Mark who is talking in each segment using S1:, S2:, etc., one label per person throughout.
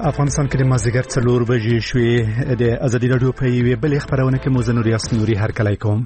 S1: افغانستان کې د مازدیګر 4 بجې شوې. د ازادي راډیو په یوې بلې خبرونه کې موزه نور یاس نوري هرکلی کوم.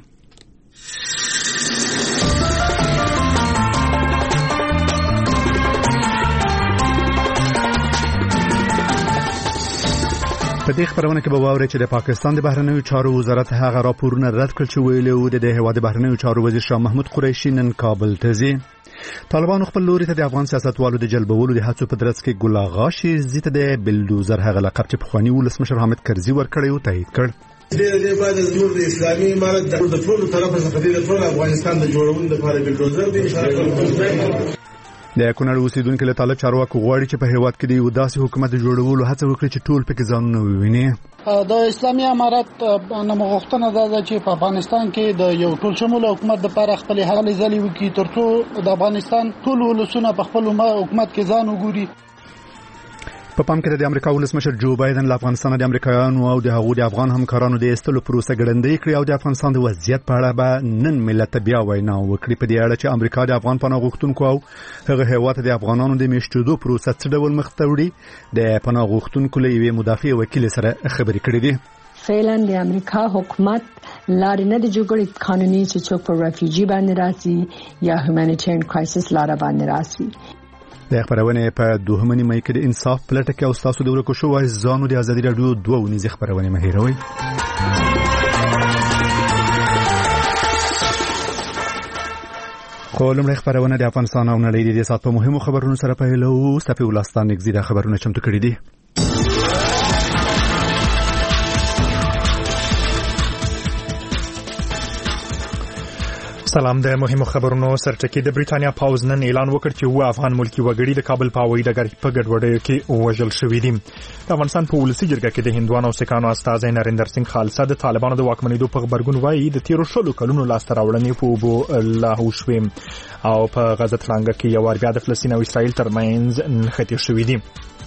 S1: په دې خبرونه کې به واورئ چې د پاکستان د بهرنیو چارو وزارت هغه راپورونه رد کړ چې ویلي و د هیواد بهرنیو چارو وزیر شاه محمود قریشي نن کابل ته ځي. طالبان خپل لوري ته د افغان سیاستوالو د جلبولو د هڅو په ترڅ کې ګل آغا شیرزي ته د بلډوزر هغه لقب چې پخوانی ولسمشر حامد کرزي ورکړی و تایید کړ.
S2: دې بعد جوړ د اسلامي امارت د ټول طرفه څخه د ټول افغانستان د جوړولو لپاره بلډوزر د اشاره
S1: د کونړ اوسیدونکو له طالب چارواکو غواړي چې په هیواد کې د یو داسې حکومت د جوړولو هڅه وکړي چې ټول پکې ځانونه وویني.
S3: د اسلامي امارت نمغښتنه ده چې په افغانستان کې د یو ټول شمول حکومت لپاره خپل هلې ځلې وکړي ترڅو د افغانستان ټول ولسونه په خپل حکومت کې ځان وګوري.
S1: په پام کې د امریکا ولسمشر جو بایدن له افغانستان د امریکایانو او د هغو د افغان همکارانو د ایستلو پروسه ګړندۍ کړې او د افغانستان د وضعیت په اړه به نن ملت بیا وینا وکړي. په دې اړه چې امریکا د افغان پناه غوښتونکو او هغه هیواد د افغانانو د میشتېدو پروسه څه ډول مخ ته وړي د پناه غوښتونکو له یوې مدافع وکیل سره خبرې کړې دي.
S4: فعلا د امریکا حکومت لارې نه د جوړې قانوني چې څوک په ریفیوجی باندې راځي یا هیومانیټریان کرایسس لاره باندې راځي.
S1: د خبرونه په دوهمنی مې کې د انصاف پلټه کې او تاسو د ورکو شو وای ځانو د ازادي راډیو 2 ونیزه خبرونه مهیروي. خو لمړی خبرونه د افغانستان او نړۍ د سات په مهمو خبرونو سره پیلو. صفي ولستان نګزي د خبرونه چمتو کړي دي.
S5: سلام. د مهمو خبرونو سرټکی. د بریټانیا پاوز نن اعلان وکړ چې و افغان ملکی وګړي د کابل په هوایي ډګر په ګډوډۍ کې وژل شوي دي. د افغانستان په ولسی جرګه کې د هندوانو او سکانو استازي نریندر سنگ خالصه د طالبانو د واکمنېدو په خبرګون وایي د 13 کلونو لاسته راوړنې په اوبو لاهو شوې او په غزه تلانګه کې یو بیا د فلسطین او اسرائیل ترمنځ نښتې شوې دي.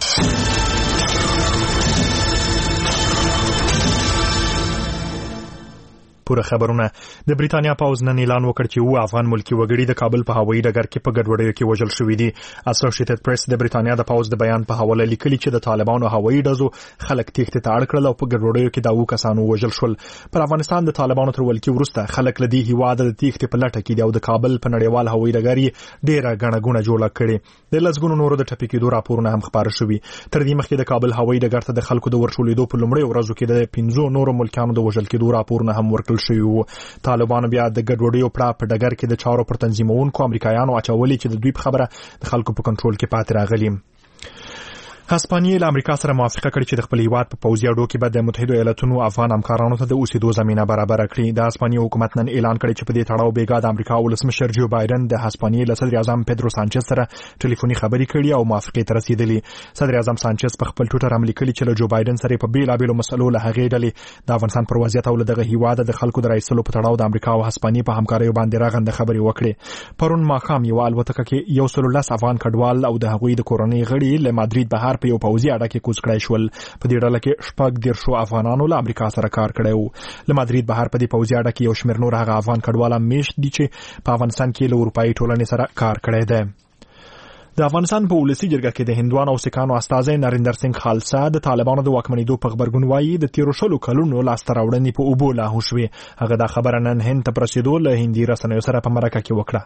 S5: پوره خبرونه. د بریټانیا پاوز نن اعلان وکړ چې و افغان ملکی وګړي د کابل په هوایي ډګر کې په ګډوډۍ کې وژل شوي دي. اسوسییټډ پریس د بریټانیا د پاوز د بیان په حواله لیکلي چې د طالبانو هوایي ډزو خلک تېښتې ته اړ کړل او په ګډوډۍ کې داو کسانو وژل شول. پر افغانستان د طالبانو تر ولکې وروسته خلک لدی هیواد د تېښتې په لټه کې دي او د کابل په نړیوال هوایي ډګر ډیره غڼګونه جوړه کړې. د لږګونو نورو د ټپي کېدو راپورونه هم خبر شوي. تر دې مخکې د کابل هوایي ډګر ته د خلکو د ورشولېدو په لومړۍ ورځو کې د 15 نورو ملکانو د وژل کېدو راپورونه هم ورکړل شوي وو. طالبانو بیا د ګډوډۍ په ډګر کې د چارو پر تنظیمونکو امریکایانو اچولې چې د دوی په خبره د خلکو په کنټرول کې پاتې راغلي. هسپانیې له امریکا سره موافقه کړې چې د خپل هیواد په پوځي اډو کې به د متحده ایالاتونو افغان همکارانو ته د اوسېدو زمينه برابر کړي. د هسپانیې حکومت نن اعلان کړی چې په دې تړاو بیګا د امریکا ولسمشر جو بایدن د هسپانیې له صدر اعظم پیدرو سانچز سره ټلیفوني خبرې کړې او موافقه ته رسیدلې. صدر اعظم سانچز په خپل ټویټر هم لیکلي چې له جو بایدن سره په بیلابېلو مسلو له هغې ډلې د افغانستان پر وضعیت او دغه هیواد د خلکو د رایستلو په تړاو د امریکا او هسپانیې په همکارۍ باندې راغنده خبرې وکړې. پرون ماښام یو الوتکه کې 110 افغان کډوال او د هغوی د کورنۍ غړي له مادرید بهر په یو پوځي اډه کې کوز کړای شول. په دې ډله کې 14 افغانانو له امریکا سره کار کړی و. له مادرید بهر په دې پوځي اډه کې یو شمېر نور هغه افغان کډوال میشت دي چې په افغانستان کې له اروپایي ټولنې سره کار کړی دی. د افغانستان په ولسی جرګه کې د هندوانو او سکانو استازي نریندر سنگ خالصه د طالبانو د واکمنېدو په خبرګون وایي د 13 کلونو لاسته راوړنې په اوبو لاهو شوې. هغه دا خبره نن هند ته پرسیدو له هندي رسنیو سره په مرکه کې وکړه.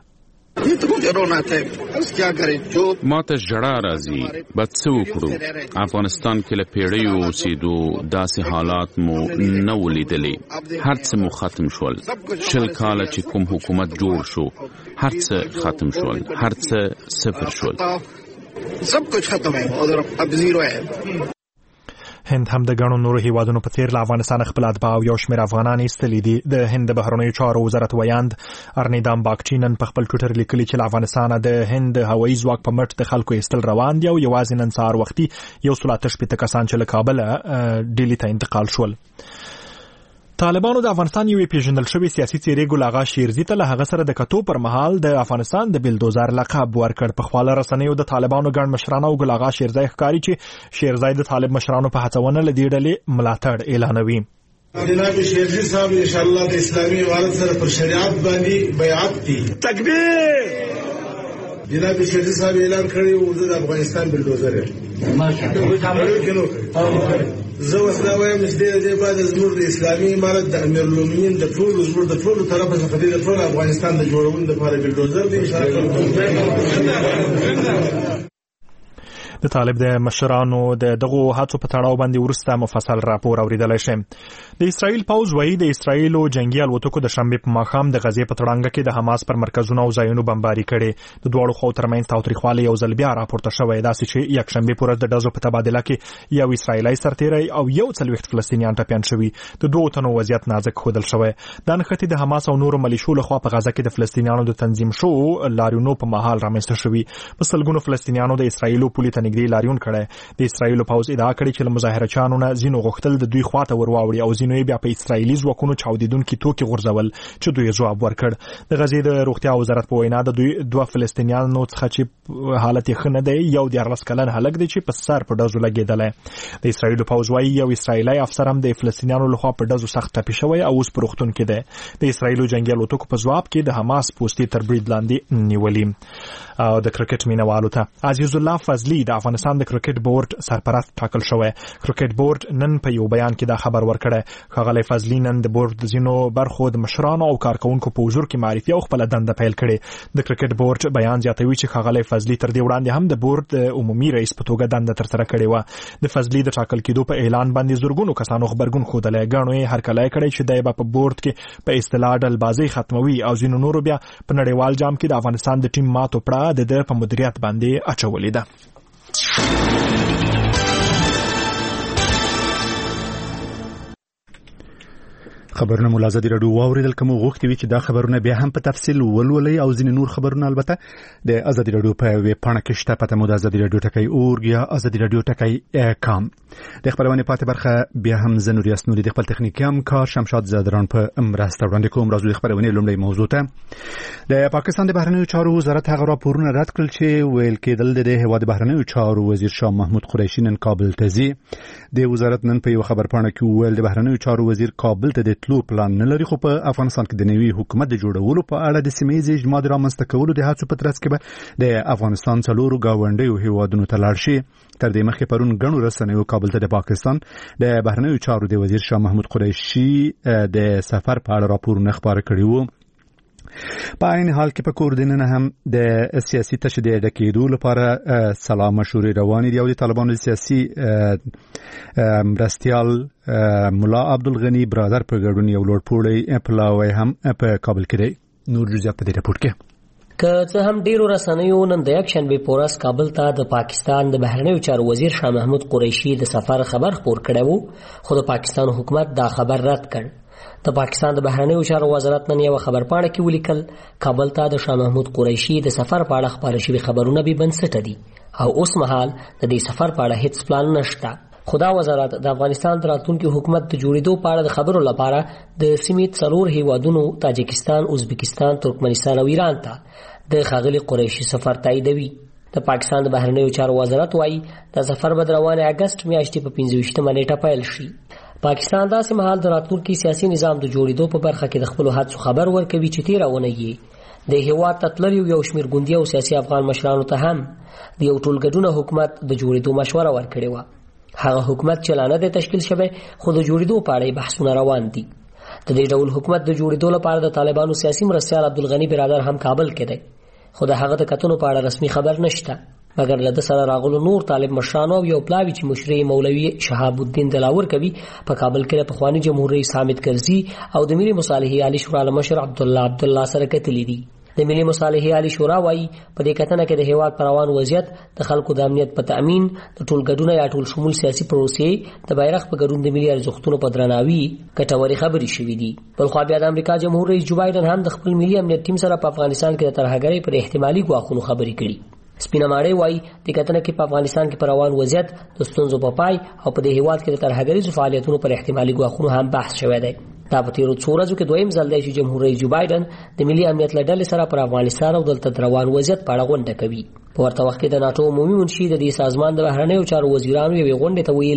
S6: ما ته ژړا راځي. بد څه وکړو؟ افغانستان کې له پیړیو اوسېدو داسې حالات مو نه ولیدلې. هر څه مو ختم شول. 20 کاله چې کوم حکومت جوړ شو هر څه ختم شول. هر څه صفر شول.
S5: هند هم د غنو نورو هیوادونو په څیر له افغانستان خپل اتباع او یو شمېر افغانان ایستلي دي. د هند بهرنیو چارو وزارت ویاند ارنیدام باګچی نن په خپل ټویټر لیکلي چې له افغانستان د هند هوایي ځواک په مټ د خلکو ایستل روان دي او یوازې نن سهار وختي 138 کسان چې له کابل ډیلی ته انتقال شول. طالبانو د افغانستان یو پیژندل شوی سیاسي څیرې ګل آغا شیرزي ته له هغه سره د کتو پر مهال د افغانستان د بلډوزر لقب ورکړ. په خواله رسنیو د طالبانو ګڼ مشران او ګل آغا شیرزي ښکاري چې شیرزي د طالب مشرانو په هڅونه لدی ډلې ملاتړ اعلانوي.
S2: جناب شیرزي صاحب ان شاء الله د اسلامي امارت سره پر شریعت باندې بیعت دي. تکبیر. جناب شهزاد صاحب اعلان کړی و د افغانستان بلډوزر زه وسله وایم چې دې بعد زموږ د اسلامي امارت د امیرالمؤمنین د ټولو طرفه څخه د ټول افغانستان د جوړولو لپاره بلډوزر دی ان شاء الله.
S5: د طالب د مشرانو د دغو هڅو په تړاو باندې ورسته مفصل راپور اوریدلای شي. د اسرائیل پوز وایي د اسرائیلو جنگي الوتکو د شنبه په ماښام د غزې په تړانګه کې د حماس پر مرکزونو او ځایونو بمباري کړي. د دوړو خو ترمنځ تاوتریخوالی یو ځل بیا راپورته شوی داسې چې یک شنبه پر ورځ د ډزو په تبادله کې یو اسرائیلي سرتیری او یو څلوېښت فلسطینیان ټپیان شوي. د دوه تنو وضعیت نازک ښودل شوی. دا نښتې د حماس او نورو ملیشو لخوا په غزه کې د فلسطینیانو د تنظیم شو لاریونو په مهال رامنځته شوي. په سلګونو فلسطینیانو د اسرائیلو پولي ته نږدې لاریون کړی. د اسرائیل پوز ادعا کړې چې مظاهرچیانو نه زینو غوښتل د دوی خواته ورواوړي او زینو بیا په اسرائیلي ځواکونو چاودیدونکو توکي غورځول چې دوی جواب ورکړ. د غزې د روغتیا وزارت په وینا د دوه فلسطینیانو څخه چې حالت یې ښه نه دی یو 14 کلن هلک دی چې په سر په ډزو لګېدلی. د اسرائیل پوز وایي یو اسرائیلي افسر هم د فلسطینیانو لخوا په ډزو سخت ټپي شوی او اوس په روغتون کې دی. د اسرائیل جنگي الوتکو په ځواب کې د حماس پوستې تر برید لاندې نیولي. او د کرکټ مینوالو ته عزیز الله فضلی د افغانستان د کرکټ بورډ سرپرست ټاکل شوی. کرکټ بورډ نن په یو بیان کې دا خبر ورکړی. ښاغلی فضلی نن د بورډ د ځینو برخو د مشرانو او کارکونکو په حضور کې معرفي او خپل دنده پیل کړې. د کرکټ بورډ بیان زیاتوي چې ښاغلی فضلی تر دې وړاندې هم د بورډ عمومي رئیس په توګه دنده ترسره کړې و. د فضلی د ټاکل کېدو په اعلان باندې زورګونو کسانو خبرګون ښودلی. ګڼو یې هرکلی کړی چې دی به په بورډ کې په اصطلاح ډلبازي ختموي او ځینو نورو بیا په نړیوال جام کې د افغانستان د ټیم ماتو پړه د په مدیریت باندې اچولې ده.
S1: خبرونه مو لازم راډیو واوریدل کوم غوښتي وي چې دا خبرونه بیا هم په تفصیل ولولي او ځینې نور خبرونه البته د ازادي راډیو په ویب پاڼه کې شته. پته مو د ازادي راډیو ټکی اورګ یا ازادي راډیو ټکی کام. د خبرونه پاتې برخه بیا هم زنوري اسنوري د خپل تخنیکي همکار شمشاد زادران په مرسته وړاندې کوم. راځو د خبرونه لومړی موضوع ته. د پاکستان د بهرنیو چارو وزارت هغه راپورونه رد کړل چې ویل کېدل د هیواد بهرنیو چارو وزیر شاه محمود قریشي نن کابل ته ځي. د وزارت نن په یو خبر پاڼه کې ویل د بهرنیو چارو وزیر کابل ته د تلو پلان نه لري، خو په افغانستان کې د نوي حکومت د جوړولو په اړه د سیمه‌ییز اجماع رامنځته کولو د هڅو په ترڅ کې به د افغانستان څلورو ګاونډیو هیوادونو ته لاړ شي. تر دې مخکې پرون ګڼو رسنیو کابل ته د پاکستان د بهرنیو چارو د وزیر شاه محمود قریشي د سفر په اړه راپورونه خپاره کړي وو. په عین حال کې په کور دننه هم د سیاسي تشدید کېدو لپاره سلام مشورې روانې دي او د طالبانو سیاسي مرستیال مولا عبدالغنی برادر په ګډون یو لوړپوړی پلاوی هم په کابل کې دی. نور جزئیات په دې راپور کې.
S7: که څه هم ډیرو رسنیو نن د یک شنبه په ورځ کابل ته د پاکستان د بهرنیو چارو وزیر شاه محمود قریشي د سفر خبر خپور کړی وو، خو د پاکستان حکومت دا خبر رد کړ. د پاکستان د بهرنیو چارو وزارت نن یو خبر پاڼه کې ولیکل کابل ته د شاه محمود قریشي د سفر په اړه خبرې شوي خبرونه به بنسټ دي او اوس مهال د دې سفر په اړه هیڅ پلان نشته. خدا وزارت د افغانستان د راتلونکي حکومت د جوړېدو په اړه د خبرو لپاره د سیمې څلور هیوادونو تاجکستان، ازبکستان، ترکمنستان او ایران ته د ښاغلي قریشي سفر تاییدوي. د پاکستان د بهرنیو چارو وزارت وايي د سفر به د روانې اگست میاشتې په 25 نیټه پیل شي. پاکستان داسې مهال د راتلونکي سیاسي نظام د جوړېدو په برخه کې د خپلو هڅو خبر ورکوي چې تېرونه یې د هیواد ته تللي یو شمېر ګوندي او سیاسي افغان مشرانو ته هم د یو ټولګډونه حکومت د جوړېدو مشوره ورکړې وه. هغه حکومت چې لا نه دی تشکیل شوی خو د جوړېدو په اړه بحثونه روان دي. د دې ډول حکومت د جوړېدو لپاره د طالبانو سیاسي مرستیال عبدالغنی برادر هم کابل کې دی، خو د هغه د کتنو په اړه رسمي خبر نشته، مګر له سره راغلو نور طالب مشرانو او یو پلاوی چې مشري مولوي شهاب الدین دلاور کوي په کابل کې د پخوانی جمهور رئیس حامد کرزي او د ملي مصالحې عالی شورا مشر عبدالله سره کتلې دي. د ملي مصالحې عالی شورا وايي په دې کتنه کې د هیواد پروان وضعیت، د خلکو د امنیت په تامین، د ټولګډونه یا ټول شمول سیاسي پروسې، د بیرغ په ګډون د ملي ارزښتونو په درناوي کټوري خبرې شوې دي. بل خو بیا د امریکا جمهور رئیس جو بایدن هم د خپل ملي امنیت ټیم سره په افغانستان کې د ترهګرۍ پر احتمالي ګواښونو خبرې کړي. سپینه ماړی وایي د کتنه کې په افغانستان کې پروان وضعیت، د ستونزو په پای او په دې هیواد کې د ترهګریزو فعالیتونو پر احتمالي ګواښونو هم بحث شوی دی. دا په تیرو څو ورځو کې دویم ځل دی چې جمهور رئیس جو بایدن د ملي امنیت له ډلې سره پر افغانستان او دلته روان وضعیت په اړه غونډه کوي. په ورته وخت کې د ناټو عمومي منشي د دې سازمان د بهرنیو چارو وزیرانو یوې غونډې ته ویلي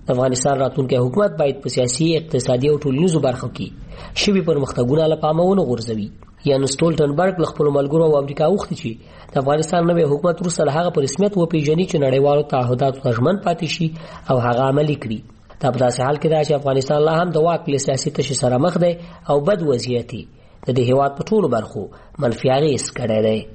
S7: افغانستان راتلونکي حکومت باید په سیاسي، اقتصادي او ټولنیزو برخو کې شوي پرمختګونه له پامه ونه غورځوي. یان سټولټنبرګ له خپل ملګرو او امریکا وغوښتي چې د افغانستان نوی حکومت وروسته له هغه په رسمیت وپیژني چې نړیوالو تعهداتو ته ژمن پاتې شي او هغه عملي کړي. دا په داسې حال کې ده چې افغانستان لا هم د واک له سیاسي تشې سره مخ دی او بد وضعیت د دې هېواد په ټولو برخو منفي اغېز کړی دی.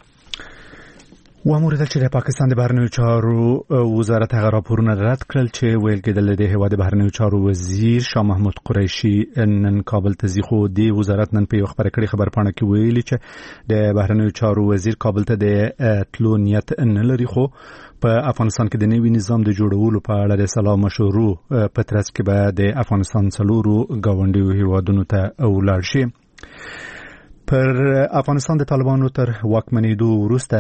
S1: واموریدل چې د پاکستان د بهرنیو چارو وزارت هغه راپورونه رد کړل چې ویل کېدل د هېواد د بهرنیو چارو وزیر شاه محمود قریشي نن کابل ته ځي، خو د وزارت نن په یو خبره کړې خبرپاڼه کې ویلي چې د بهرنیو چارو وزیر کابل ته د تلو نیت نه لري، خو په افغانستان کې د نوي نظام د جوړولو په اړه د سلا مشورو په ترڅ کې به د افغانستان څلورو ګاونډیو هېوادونو ته ولاړ شي. پر افغانستان د طالبانو تر واکمنېدو وروسته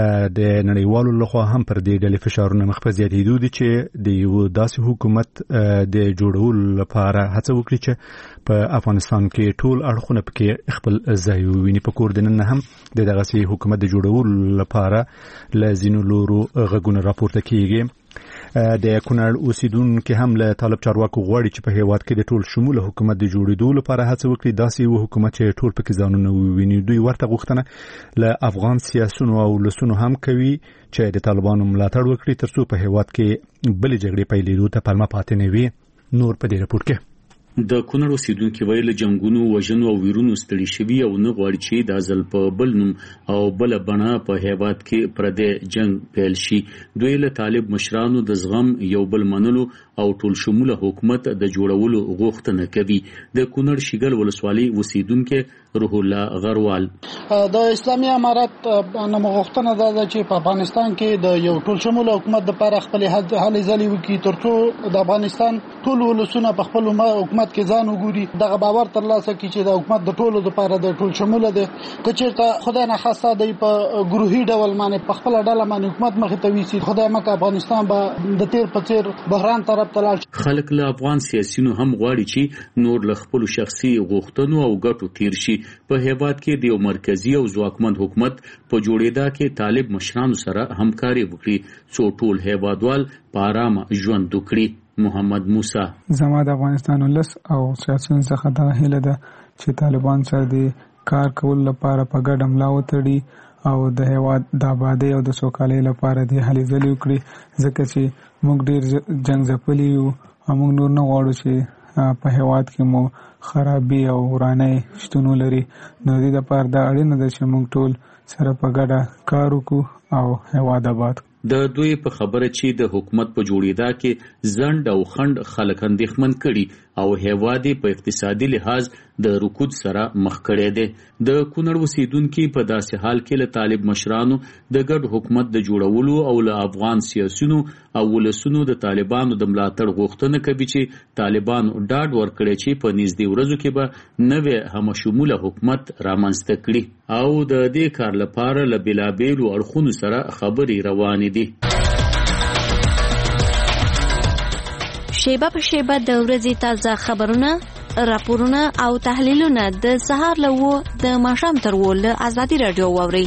S1: د نړیوالو لخوا هم پر دې ډلې فشارونه مخ په زیاتېدو دي چې د یو داسې حکومت د جوړولو لپاره هڅه وکړي چې په افغانستان کې ټول اړخونه پکې خپل ځای وویني. په کور د نن هم د دغسې حکومت د جوړولو لپاره له ځینو لورو غږونه راپورته کیږي. د کونړ اوسیدونکو هم له طالب چارواکو غواړي چې په هیواد کې د ټول شموله حکومت د جوړېدو لپاره هڅه وکړي، داسې یو حکومت چې ټول پکې ځانونه وویني. دوی ورته غوښتنه له افغان سیاسونو او ولسونو هم کوي چې د طالبانو ملاتړ وکړي ترڅو په هیواد کې بلې جګړې پیلېدو ته پلمه پاتې نه وي. نور په دې راپور کې
S8: د کونړ اوسیدونکو ویل جنگونو، وژنو او ویرونو ستړي شوي او نه غواړي چې د ځل په بل نوم او بل بڼه په هیواد کې پردې جنگ پیل شي. دوی له طالب مشرانو د زغم، یو بل منلو او ټول شموله حکومت د جوړولو غوښتنه کوي. د کونړ شیګل ولسوالۍ اوسیدونکو روح الله غروال
S3: د اسلامي امارت نمغښتنه ده چې په افغانستان کې د یو ټول شموله حکومت لپاره خپل هلې ځلې وکړي ترڅو د افغانستان ټول ولسونه په خپل حکومت کې ځان وګوري، دغه باور ترلاسه کړي چې د حکومت د ټولو لپاره د ټول شموله ده. که چېرته خدای نه خواسته دی په ګروهي ډول باندې په خپل ډله باندې حکومت مخې ته ویسي، خدای مکه افغانستان به د تیر په تیر بحران طرف ته لاړ شي.
S8: خلک له افغان سیاسيونو هم غواړي چې نور له خپل شخصي غوښتنو او ګټو تیر شي. په هیواد کې د یو مرکزی او ځواکمن حکومت په جوړېدا کې طالب مشرانو سره همکاري وکړي څو ټول هیوادوال په آرام ژوند وکړي. محمد موسی
S9: زما د افغانستان ولس او سیاسيون څخه دا هیله ده چې طالبان سره د کار کول لپاره په ګډه ملا وتړي او د هیواد د آبادی او د سوکالۍ لپاره د هلې ځلې وکړي، ځکه چې موږ ډیر جنگ ځپلي یو او موږ نور نه غواړو چې په هیواد کې مو خرابي او ورانۍ شتون ولري. نو دې لپاره دا اړینه ده چې موږ ټول سره په ګډه کار وکړو او هیواد آباد.
S8: د دوی په خبره چې د حکومت په جوړېدا کې زند او خند خلک اندېښمن کړي او هیواد په اقتصادي لحاظ د رکود سره مخ کړي دي. د کونړ اوسیدونکو په داسې حال کې له طالب مشرانو د ګډ حکومت د جوړولو او له افغان سیاسيونو او ولسونو د طالبانو د ملاتړ غوښتنه کوي چې طالبان ډاډ ورکړي چې په نږدې ورځو کې به نوې همشموله حکومت رامنځته کړي او د دې کار لپاره له بېلابېلو اړخونو سره خبرې روانې دي.
S10: شیبه په شیبه د ورځې تازه خبرونه، راپورونه او تحلیلونه د سهار له 9 د ماښام تر 10 له ازادي رادیو واوري.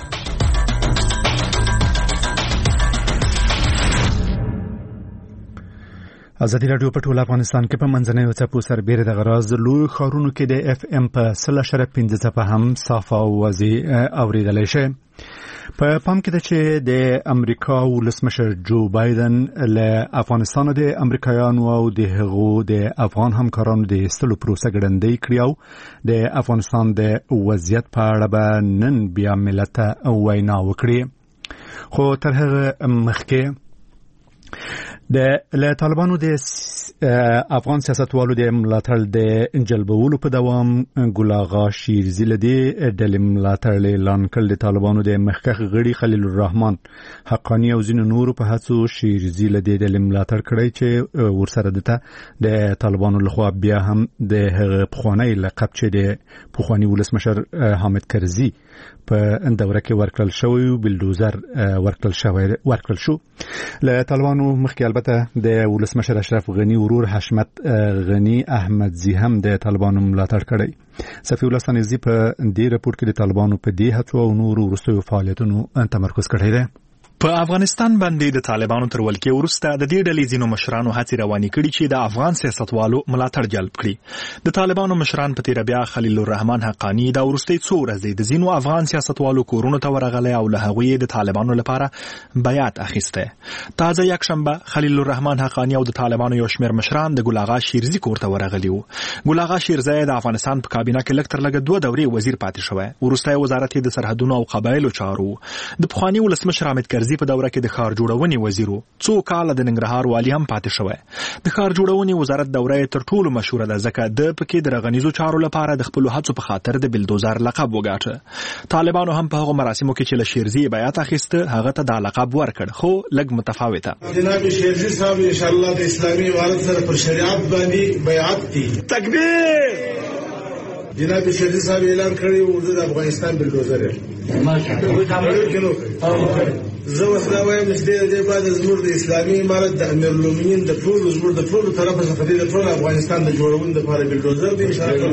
S1: ازادي رادیو په ټول افغانستان کې په منځنۍ او څپو سربېره د غراز لوی ښارونو کې د اف ام په 0.5 څپه هم صاف او واضح اوریدلای شي. په پام کې ده چې د امریکا ولسمشر جو بایدن له افغانستان د امریکایانو او د هغو د افغان همکارانو د ایستلو پروسه ګړندۍ کړې او د افغانستان د وضعیت په اړه به نن بیا ملت ته وینا وکړي. خو تر هغه مخکې د طالبانو د افغان سیاستوالو د ملاتړ د جلبولو په دوام ګلاغا شیرزي لدی د ملاتړ اعلان کړ. د طالبانو د مخکخ غړي خلیل الرحمن حقانی او ځینو نورو په هڅو شیرزي لدی د ملاتړ کړی چې ورسره دته د طالبانو لخوا بیا هم د هغه پخوانی لقب چې د پخوانی ولسمشر حامد کرزي په دوره کې ورکړل شوی بلډوزر ورکړل شو. له طالبانو مخکې البته د ولسمشر اشرف غنی ورور حشمت غنی احمدزی هم د طالبانو ملاتړ کړی. صفی الله ستانیزی په دې راپور کې د طالبانو په دې هڅو او نورو وروستیو فعالیتونو تمرکز کړی دی.
S5: په افغانستان باندې د طالبانو تر ولکې وروسته د دې ډلې ځینو مشرانو هڅې روانې کړي چې د افغان سیاستوالو ملاتړ جلب کړي. د طالبانو مشران په تیر بیا خلیل الرحمن حقانی دا وروستي څو ورځې د ځینو افغان سیاستوالو کورونو ته ورغلي او له هغوی د طالبانو لپاره بیعت اخیسته. تازه یکشنبه خلیل الرحمن حقانی او د طالبانو یو شمېر مشران د ګل آغا شیرزي کور ته ورغلي وو. ګل آغا شیرزي د افغانستان په کابینه کې لږ تر لږه 2 دورې وزیر پاتې شوی. وروسته وزارت د سرحدونو او قبایلو چارو د پخوانی ولسمشر حامد کرزي په دوره کې د ښار جوړونې وزیر څو کال د ننګرهار والی هم پاتې شوی. د ښار جوړونې وزارت دوره تر ټولو مشهوره ده ځکه د پکې د رغنیزو چارو لپاره د خپل هڅو په خاطر د بلدوزر لقب وګاټه. طالبانو هم په هغه مراسمو کې چې له شیرزي بیعت اخیسته هغه ته دا لقب ورکړ خو لږ متفاوته.
S2: جناب شیرزي صاحب ان شاء الله د اسلامي امارت سره پر شریعت باندې بیعت دي. تکبیر. جناب شیرزي صاحب اعلان کړی و د افغانستان بلدوزر زه وسله وایم چې د دې بعد زموږ د اسلامي امارت د امیر المؤمنین د ټولو زموږ د ټولو طرفه څخه د ټول افغانستان د جوړولو لپاره بلدوزر دی.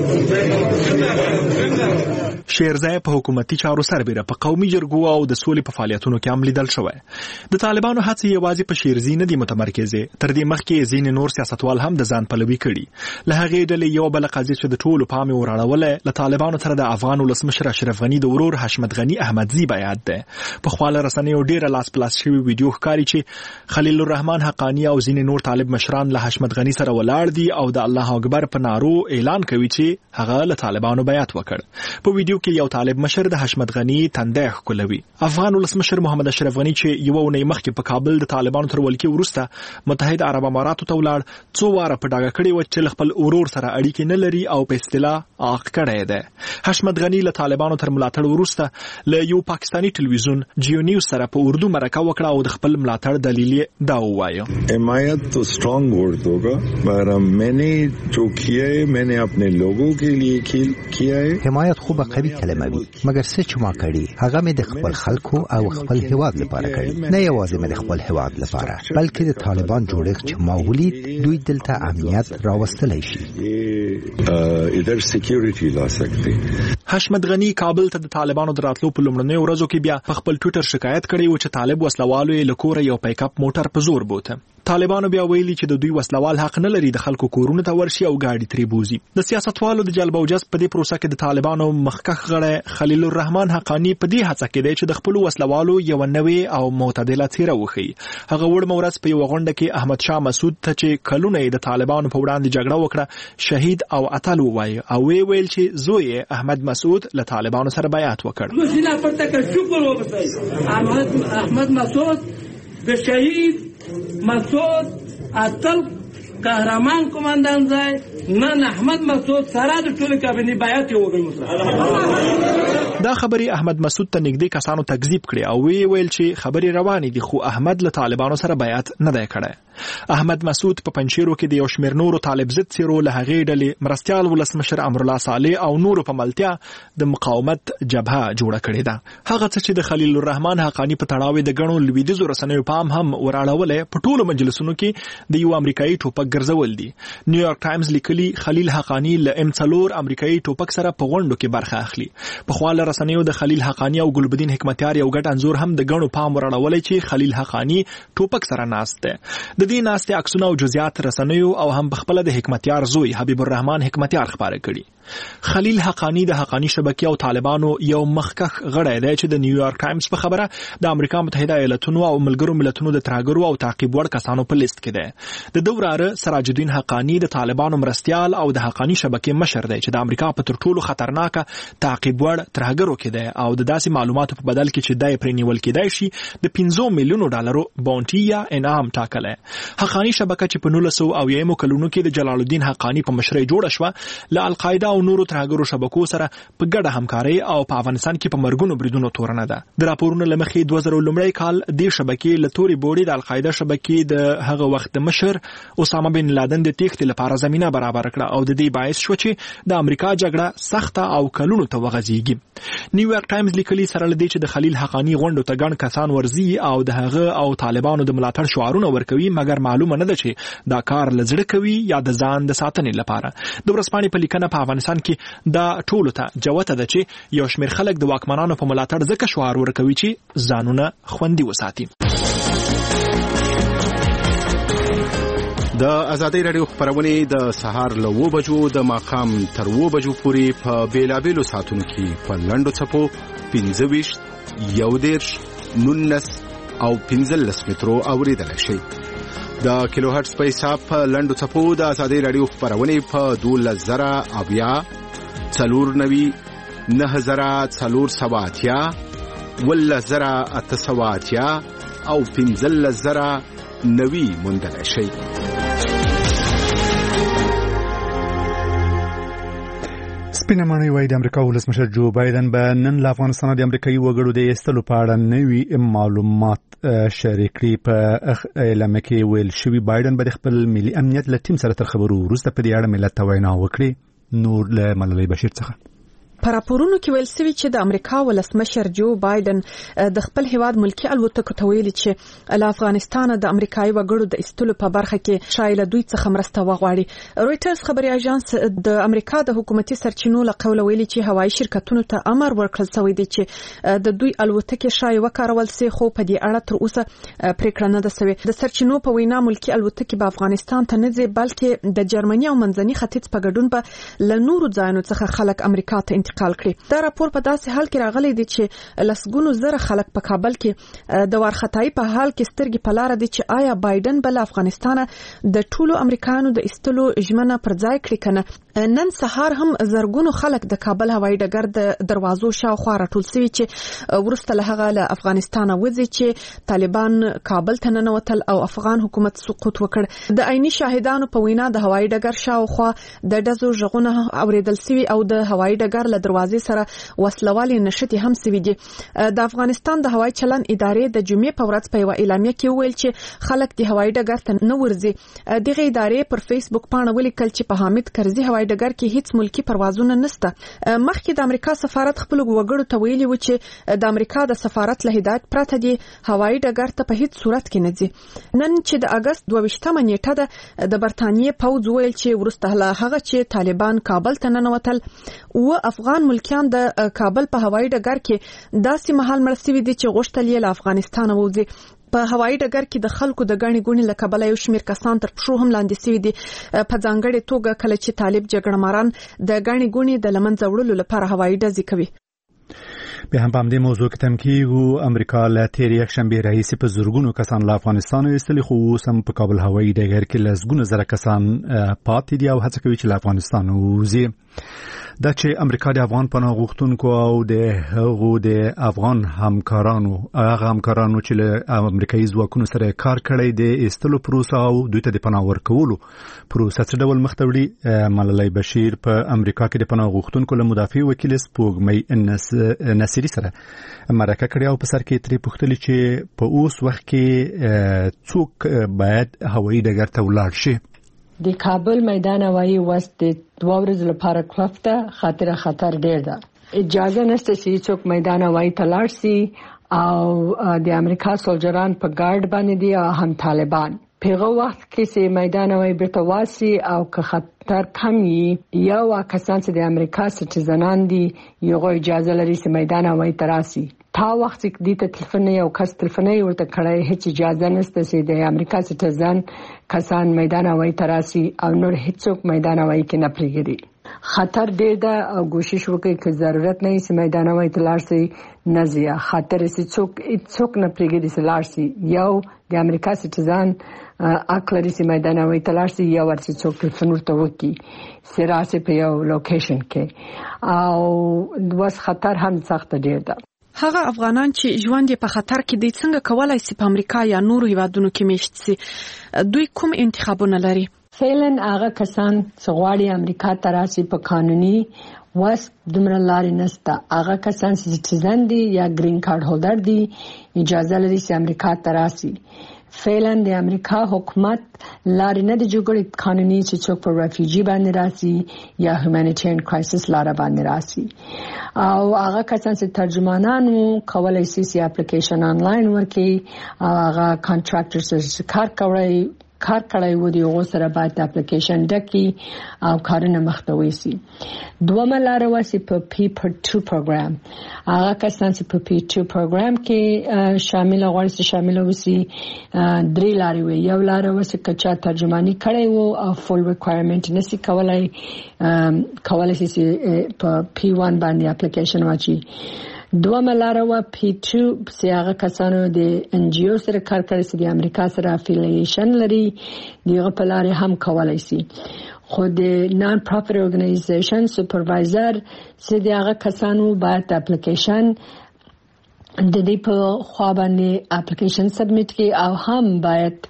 S5: شیرزي په حکومتي چارو سربېره په قومي جرګو او د سولې په فعالیتونو کې هم لیدل شوی. د طالبانو هڅې یوازې په شیرزي نه دي متمرکزې. تر دې مخکې ځینې نور سیاستوال هم د ځان پلوي کړي. له هغې ډلې یو بله قضیه چې د ټولو پام یې وراړولی له طالبانو سره د افغان ولسمشر اشرف غني د ورور حشمت غني احمدزي بیعت ده. په خواله رسنیو ډېره لاس پلاس شوی ویډیو ښکاري چې خلیل الرحمن حقانی او ځینې نور طالب مشران له حشمت غني سره ولاړ دي او د الله اکبر په نارو اعلان کوي چې هغه له طالبانو بیعت وکړ. په ویډیو کې یو طالب مشر د حشمت غني تندی ښکلوي. افغان ولسمشر محمد اشرف غني چې یو اونۍ مخکې په کابل د طالبانو تر ولکې وروسته متحده عرب اماراتو ته ولاړ څو واره په ډاګه کړي و چې خپل ورور سره اړیکې نه لري او په اصطلاح عاق کړی دی. حشمت غني له طالبانو تر ملاتړ وروسته له یو پاکستاني ټلویزیون جیو نیوز سره په اردو مرکه وکړه او د خپل ملاتړ دلیل یې دا ووایه.
S11: حمایت تو strong word होगा पर मैंने जो किया है मैंने अपने लोगों के लिए किया है.
S12: حمایت خو به قوي کلمه وي مګر څه چې ما کړی هغه مې د خپل خلکو او خپل هیواد لپاره کړی. نه یوازې مې د خپل هیواد لپاره بلکې د طالبان جوړښت چې ما ولید دوی دلته امنیت راوستلی شي.
S11: ادھر سکیورټي لا سکتے.
S5: حشمت غني کابل ته د طالبانو دراتلو په لومړنیو ورځو کې بیا په خپل ټویټر شکایت کړی و چې طالب وسلوالو یې له کوره یو پیک اپ موټر په زور بوته. طالبانو بیا ویلي چې د دوی وسلوال حق نه لري د خلکو کورونو ته ورشي او گاډي ترې بوزي. د سیاستوالو د جلب او جذب په دې پروسه کې د طالبانو مخکښ غړی خلیل الرحمن حقانی په دې هڅه کې دی چې د خپل وسلوالو یو نوې او معتدله څیره وښيي. هغه وړ مورز په یو غونډه کې احمد شاه مسعود ته چې کلونه د طالبانو په وړاندې جګړه وکړه شهید او اتل ووایي او ویل چې زوی احمد مسعود له طالبانو سره بیعت وکړ.
S13: احمد مسعود به شهید مسعود اتل قهرمان کماندان ځای نن احمد مسعود سره د ټول کابینه بیعت وکړ.
S5: دا خبري احمد مسعود ته نږدې کسانو تکذیب کړي او ویل چې خبري روانې دي خو احمد له طالبانو سره بیعت نه دی کړی. احمد مسعود په پنځیرو کې د یو شمېر نورو طالب ضد څیرو له هغې ډلې مرستیال ولسمشر امرالله صالح او نورو په ملتیا د مقاومت جبهه جوړه کړې ده. هغه څه چې د خلیل الرحمن حقانی په تړاو د ګڼو لویدیځو رسنیو پام هم وراړولی په ټولو مجلسونو کې د یو امریکایي ټوپک ګرځول دي. نیویارک ټایمز لیکلي خلیل حقانی له M4 امریکایي ټوپک سره په غونډو کې برخه اخلي. په خواله رسنیو د خلیل حقانی او ګلبدین حکمتیار یو ګډ انځور هم د ګڼو پام وراړولی چې خلیل حقانی ټوپک سره ناست دی. د دې ناستې عکسونه او جزئیات رسنیو او هم بخپله د حکمتیار زوی حبیب الرحمن حکمتیار خپاره کړي. خلیل حقانی د حقانی شبکې او طالبانو یو مخکښ غړی دی چې د نیویارک ټایمز په خبره د امریکا متحده ایالاتونو او ملګرو ملتونو د ترهګرو او تعقیب وړ کسانو په لیست کې دی. د ده وراره سراج الدین حقانی د طالبانو مرستیال او د حقانی شبکې مشر دی چې د امریکا په تر ټولو خطرناکه تعقیب وړ ترهګرو کې دی او د داسې معلوماتو په بدل کې چې دی پرې نیول کېدای شي د $5 میلیونو باونټي یا انعام ټاکلی. حقانی شبکه چې په 1990 کلونو کې د جلال الدین حقانی په مشرۍ جوړه شوه له القاعده او نورو ترهګرو شبکو سره په ګډه همکاري او په افغانستان کې په مرګونو بریدونو تورنه ده. د راپورونو له مخې 2000 لومړی کال د شبکې له تورې بوړې د القاعده شبکې د هغه وخت د مشر اسامه بن لادن د تېښتې لپاره زمینه برابر کړه او د دې باعث شو چې د امریکا جګړه سخته او کلونو ته وغځېږي. نیویارک ټایمز لیکلي سره له دې چې د خلیل حقانی غونډو ته ګڼ کسان ورځي او د هغه او طالبانو د ملاتړ شعارونه ورکوي مګر معلومه نه ده چې دا کار له زړه کوي یا د ځان د ساتنې لپاره. د ورځپاڼې په لیکنه په افغانستان افغانستان کې دا ټولو ته جوته ده چې یو شمېر خلک د واکمنانو په ملاتړ ځکه شعار ورکوي چې ځانونه خوندي وساتي.
S14: د ازادي رادیو خبرونه د سهار له 9 بجو د ماښام تر 9 بجو پورې په بیلابیلو ساعتونو کې په لنډو څپو 25 11 19 او 15 مترو اوریدل شي. د کیلو هرتز په حساب په لنډو څپو د ازادي رادیو خبرونه په 12000 اویا 490 9480 11880 او 15090 موندل شي.
S1: سپینه ماڼۍ وايي د امریکا ولسمشر جو بایدن به نن له افغانستان د امریکایي وګړو د ایستلو په اړه نوي معلومات شریک کړي. په اعلامیه کې ویل شوي بایدن به د خپل ملي امنیت له ټیم سره تر خبرو وروسته په دې اړه ملت ته وینا وکړي. نور له ملالۍ بشیر څخه
S15: په راپورونو کې ویل شوی چې د امریکا ولسمشر جو بایدن د خپل هیواد ملکی الوتکو ته ویلي چې له افغانستان د امریکایي وګړو د ایستلو په برخه کې شایل دوی څخه مرسته وغواړي. رويټرز خبري اژانس د امریکا د حکومتي سرچینو له قوله ویلي چې هوایي شرکتونو ته امر ورکړل شوی دی چې د دوی الوتکې شای وکارول سي، خو په دې اړه تر اوسه پریکړه نه ده شوې. د سرچینو په وینا ملکی الوتکې په افغانستان ته نه ځي، بلکې د جرمني او منځني ختیځ په ګډون په لنورو ځایونو څخه خلک امریکا ته انتقال کړي. دا راپور په داسې حال کې راغلی دی چې لسګونو زره خلک په کابل کې د وارخطایي په حال کې سترګې په لار دي چې آیا بایدن بل افغانستان د ټولو امریکایانو د ایستلو ژمنه پر ځای کړي کنه. نن سهار هم زرګونو خلک د کابل هوایي ډګر د دروازو شاوخوا راټول شوي چې ورسته له هغه له افغانستان وځي چې طالبان کابل ته ننوتل او افغان حکومت سقوط وکړ. د عیني شاهدانو په وینا د هوایي ډګر شاوخوا د ډزو غږونه اوریدل شوي او د هوایي ډګر له دروازې سره وسلوالي نشټي هم سوي دي. د افغانستان د هوایي چلن ادارې د جمعې په ورځ په یو اعلامیه کې ویل چې خلک د هوایي ډګر ته نه ورځي. دغه ادارې پر فیسبوک باندې ولیکل چې په حامد کرزي هوایي ډګر کې هیڅ ملکی پروازونه نشته. مخکې د امریکا سفارت خپل وګړو ته ویلي و چې د امریکا د سفارت له هدایت پرته دی هوایي ډګر ته په هیڅ صورت کې نه ځي. نن چې د اگست 22 نیټه ده د برتانیې پوځ ویل چې ورسته له هغه چې طالبان کابل ته ننوتل او افغان ملکیان د کابل په هوایي ډګر کې داسې مهال مرستوي دي چې غوښتل یې له افغانستان ووځي. په هوایي ډګر کې د خلکو د غاڼې ګونې له کبله یو شمېر کسان تر پښو هم لاندې سوي دي. په ځانګړې توګه کله چې طالب جګړه ماران د غاڼې ګونې د لمنځه وړلو لپاره هوایي ډزې کوي.
S1: به هم په همدې موضوع کې تمکیږو. امریکا له تېرې یکشنبې راهیسې په زرګونو کسان له افغانستان ایستلي، خو اوس هم په کابل هوایي ډګر کې لسګونه زره کسان پاتې دي او هڅه کوي چې له افغانستان ووځي. دا چې امریکا د افغان پناه غوښتونکو او د هغو د افغان همکارانو چې له امریکایي ځواکونو سره کار کړی د ایستلو پروسه او دوی ته د پناه ورکولو پروسه څه ډول مخ ته وړي. ملالۍ بشیر په امریکا کې د پناه غوښتونکو له مدافع وکیل سپوږمۍ نصیری سره مرکه کړې او په سر کې ترې پوښتلې چې په اوس وخت کې څوک باید هوایي ډګر ته ولاړ شي.
S4: د کابل میدان هوایي وس د 2 ورځې لپاره کلفته خطر ډیر ده. اجازه نشته چې څوک میدان هوایي ته لاړ شي او د امریکا سولجران په ګارد باندې دي او هم طالبان. په وخت کې چې میدان هوایي بیرته واسي او که خطر کم وي یا کسان چې د امریکا سټیزنان دي یو اجازه لري چې میدان هوایي ته راسي. تا وخت کې د تلیفون یو کس تلیفون ورته کړای هیڅ اجازه نشته چې د امریکا سټیزن کسان میدان هوایي ته راسي او نور هیڅوک میدان هوایي کې نه پریږدي. خطر ډیر ده او کوشش وکړئ چې ضرورت نه وي میدان هوایي ته لاړ شي نه زیه خطر چې څوک نه پریږدي چې لاړ شي. یو د امریکا سټیزن اکلری چې میدان هوایي ته لاړ شي یا ورته څوک تلیفون ورته وکړي سراسي په یو لوکیشن کې او وس خطر هم سخت ډیر ده.
S15: هغه افغانان چې ژوند په خطر کې دي څنګه کولای شي په امریکا یا نورو هیوادونو کې میشت شي؟ دوی کوم انتخابونه لري؟
S4: فعلا هغه کسان چې غواړي امریکا ته راشي په قانوني واس دومره لارې نشته. هغه کسان چې سټیزن دي یا گرین کارت هولډر دي اجازه لري چې امریکا ته راشي. فعلا د امریکا حکومت لارې نه د جوړې قانوني چې څوک په ریفیوجی باندې راشي یا هیومانیټیرین کرایسس لار باندې راشي او هغه کسان چې ترجمانان کولای شي چې اپلیکیشن آنلاین ورکړي او هغه کانټراکټر سره کار کوي کار کړی و دی هغه سره باید اپلیکیشن ډکی او کارونه مخته وسی. دومره لار وسی په P2 پروګرام. هغه کسان چې په P2 پروګرام کې شامل غواړي شامل وسی 3 لارې وي. یو لار وسی کچا ترجمانی کړی وو او فول ریکوایرمنت نسی کولای شي په P1 باندې اپلیکیشن واچي. دومره لار و P2 سیاغه کسانو د NGO سره کار کوي چې د امریکا سره افیلیشن لري دیغه په لار هم کولای شي. خو د نان پروفیټ اورګنایزیشن سپروایزر چې دغه کسانو باید اپلیکیشن د دې په خوا باندې اپلیکیشن سبمیټ کړي او هم باید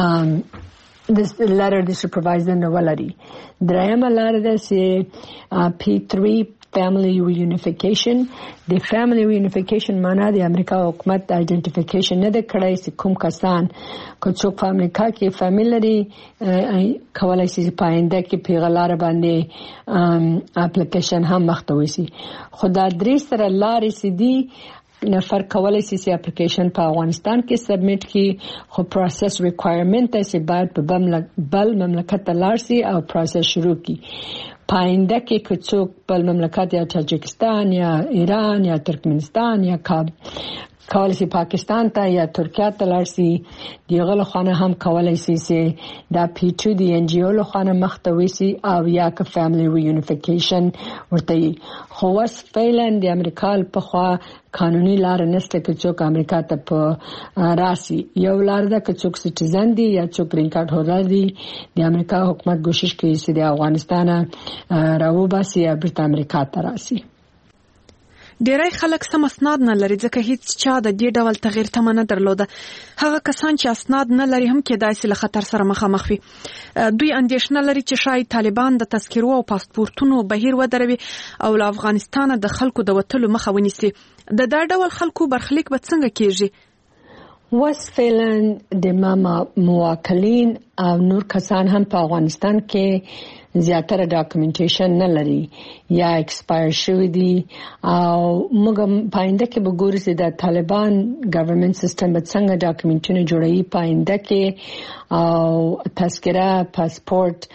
S4: د لار د سپروایزر نو ولري. درېمه لار ده چې P3 family reunification. د family reunification معنا د امریکا حکومت آئیډنټیفیکیشن نه کړای چې کوم کسان کو څوک په امریکا کې فامیل لري کولای شي پاینده کې پیغلار باندې اپلیکیشن هم مخته وسی. خدا درې سره لارې سدي نفر کولای شي چې اپلیکیشن په افغانستان کې سبمیټ کړي خو پروسس ریکوایرمنت ته باید په بل مملکت لاړ شي او پروسس شروع کړي. پاینده کې کڅوک بل مملکت یا تاجکستان یا ایران یا ترکمنستان یا کولای شي پاکستان ته یا ترکیه ته لاړ شي. دیغه له خانه هم کولای شي چې دا P2 دی NGO له خانه مخته وسی او یا که فیملی ریونیفیکیشن ورته. خو واس فعلا د امریکا په خوا قانوني لار نشته چې څوک امریکا ته په راسي. یو لار ده چې څوک سټیزن دي یا څوک گرین کارت هولډر دي. د امریکا حکومت کوشش کوي چې د افغانستان راوباسي یا بیرته امریکا ته راسي.
S15: ډیری خلک سم اسناد نه لري ځکه هیڅ چا د دې ډول تغییر تمه نه درلوده. هغه کسان چې اسناد نه لري هم کېدای شي له خطر سره مخامخ وي. دوی اندېښنه لري چې شاید طالبان د تذکرو او پاسپورتونو بهیر ودروي او له افغانستان د خلکو د وټلو مخه ونیسي. د دا ډول خلکو برخلیک به څنګه کیږي؟
S4: وسفیلن د مواکلین او نور کسان هم په افغانستان کې زیاتره ډاکومنټیشن نه لري یا ایکسپایر شوی دي او موږ پاینده کې به ګورو چې د طالبان ګورنمنت سیستم به څنګه ډاکومنټونه جوړوي پاینده کې او تذکره پاسپورت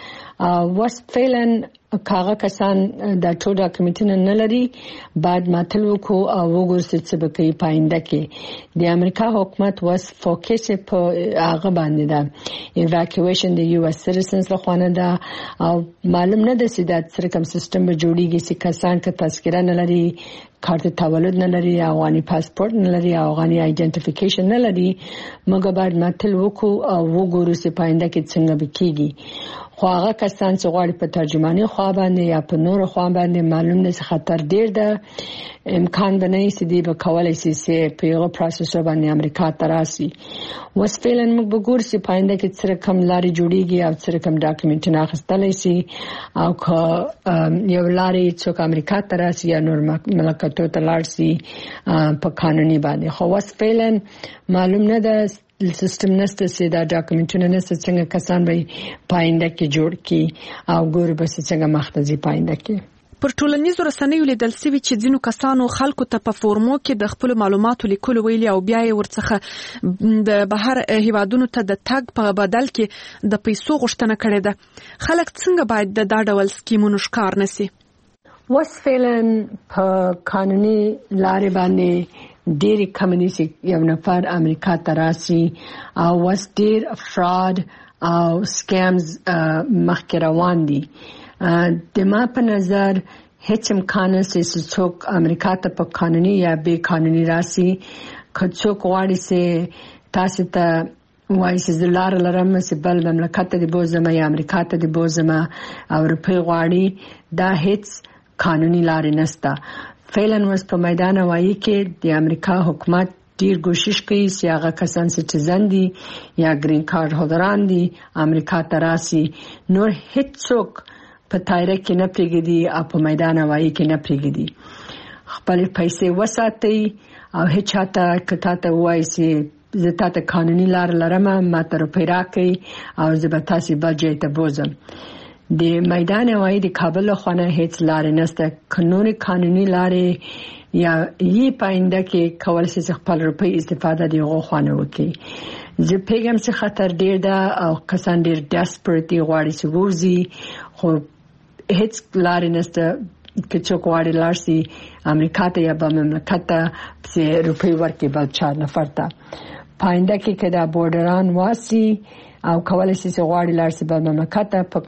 S4: وسفیلن کاغه کسان د ټول ډاکومنټونه نه لري بعد ماتل وکړو او وګورئ چې به کوي پاینده کې د امریکا حکومت واس فوکس په هغه باندې ده ایواکویشن د US سټیزنز لخوا ده او معلوم نه ده چې د سرکم سیستم به جوړیږي چې کسان که تذکره نه لري کارت تولد نه لري افغاني پاسپورت نه لري افغاني آئیډنټیفیکیشن نه لري موږ باید ماتل وکړو او وګورو چې پاینده کې څنګه به کیږي. خو هغه کسان چې غواړي په ترجمانی خوا باندې یا په نور خوا باندې معلوم نه خطر ډیر ده امکان بنئ چې دی به کولای شي چې په یو پروسس باندې امریکا ته راسي. وسفیلن موږ وګورو چې پاینده کې څه کم لارې جوړیږي او څه کم ډاکومنټونه اخیستل شي او یو لارې څوک امریکا ته راسي یا نور مملکتونو ته لاړ شي په قانوني باندې. خو وسفیلن معلوم نه ده سیستم نشته چې دا ډاکومنټونه نشته څنګه کسان به پاینده کې جوړ کی او ګور به څنګه مختزي پاینده کې.
S15: پر ټولنیزو رسنیو لیدل شوی چې ځینو کسانو خلکو ته په فورمو کې د خپل معلوماتو لیکلو ویلي او بیا یې ورڅخه د بهر هیوادونو ته د تګ په بدل کې د پیسو غوښتنه کړې ده. خلک څنګه باید د دا ډول سکیمونو ښکار نشي؟
S4: وسفیلن په قانوني لارې باندې ډېری کمیونټي یو نفر امریکا ته راسي او وس ډېر فراډ او سکیمز مخکې روان دي. د ما په نظر هیڅ امکان نشته چې څوک امریکا ته په قانوني یا بې قانوني راسي. که څوک غواړي چې تاسو ته وایي چې لار لرم چې بل مملکت ته بوزم یا امریکا ته بوزم او روپی غواړي دا هیڅ قانوني لارې نشته. فعلاً وس په میدان وایي کې د امریکا حکومت ډیر کوشش کوي چې هغه کسان سټیزن دي یا گرین کارت هولډران دي امریکا ته راسي. نور هیڅوک په تایره کې نه پریږدي او په میدان وایي کې نه پریږدي. خپل پیسې وساتي او هیڅ چاته کته ته وایي چې زه تاسو قانوني لار لرم ماته روپی راکړئ او زه به تاسو بل ته بوزم. د میدان وای د کابل خونه هیڅ لارې نشته. قانوني لارې یا یې پاینده کې کول شي خپل روپی استفاده دی غو خونه وکي. زه پیغام چې خطر ډیر ده او کسان ډیر ډیسپریټي غواړي چې ورزي خو هیڅ لار نشته چې څوک غواړي لارسي امریکا ته یا به مملکت ته چې روپی ورکړي بل چا نفر ته پاینده کې کدا بورډران واسي او کولای شي چې غواړي لارسي بل مملکت ته په